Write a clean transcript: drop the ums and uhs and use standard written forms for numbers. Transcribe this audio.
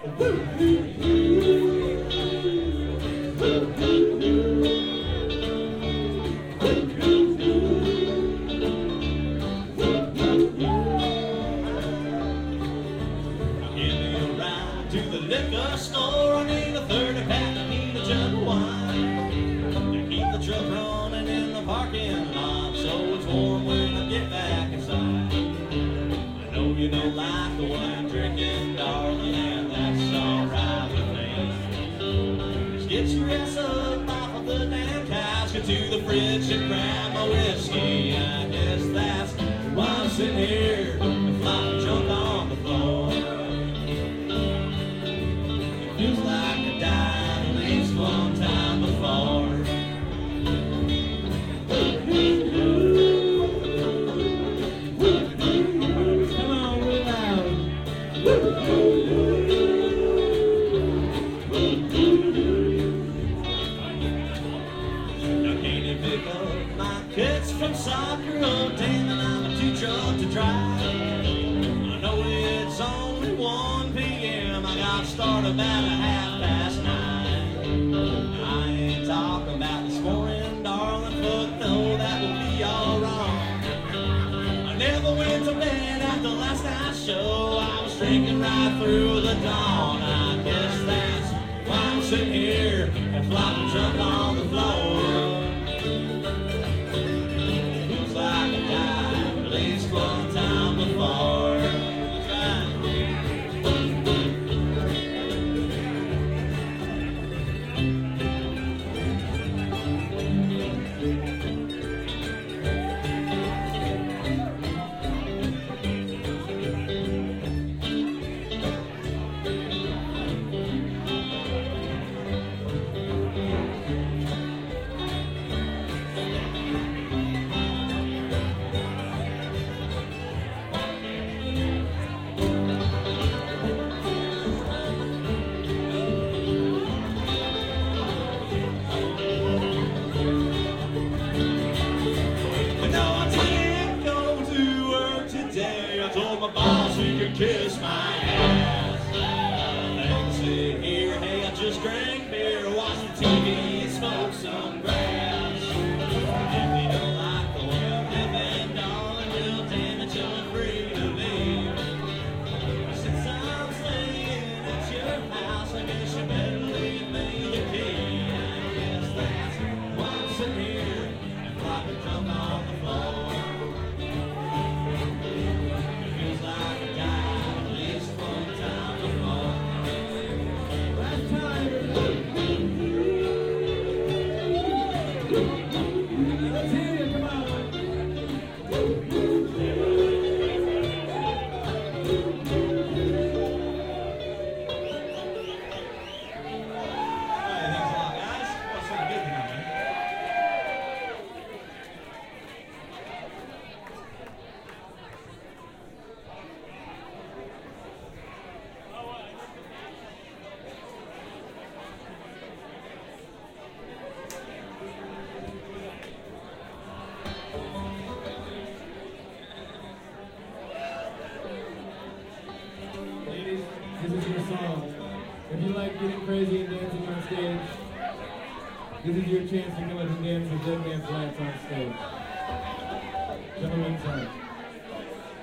To the liquor store, I need a 30-pack, I need a jug of wine to keep the truck running in the parking lot so it's warm when I get back inside. I know you don't like the way I'm drinking, darling, and that's alright with me. Just get your ass up off of the damn couch, get to the fridge and grab my whiskey. I guess that's why I'm sitting here with my junk on the floor. Feels like I died at least one time before. Come on, real loud. Now can you pick up my kids from soccer? Oh damn it, I'm too drunk to drive. I know it's only 1 p.m. I got started about 9:30. I ain't talking about this morning, darling, but no, that will be all wrong. I never went to bed after last night's show. I was drinking right through the dawn. I guess that's why I'm sitting here and flopping drunk on the floor. Feels like I died at least one time before. My boss, you can kiss my ass. Thanks to here, hey, I just drank beer, watched the TV, smoked some grass. If you don't like the way I'm living, darling, well, damn it, you're free to leave. Since I'm staying at your house, I guess you better leave me the key. I guess that's why I'm sitting here and flopping drunk on the floor. This is your song. If you like getting crazy and dancing on stage, this is your chance to come up and dance with Dead Man's Lights on stage. Gentlemen's Heart.